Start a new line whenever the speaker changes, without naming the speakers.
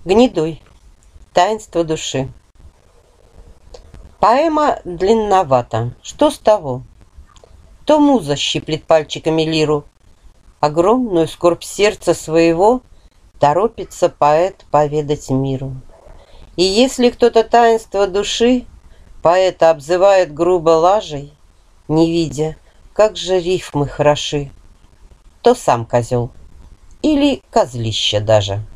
Гнедой. Таинство души. Поэма длинновата. Что с того? То муза щиплет пальчиками лиру. Огромную скорбь сердца своего торопится поэт поведать миру. И если кто-то таинство души поэта обзывает грубо лажей, не видя, как же рифмы хороши, то сам козел или козлище даже.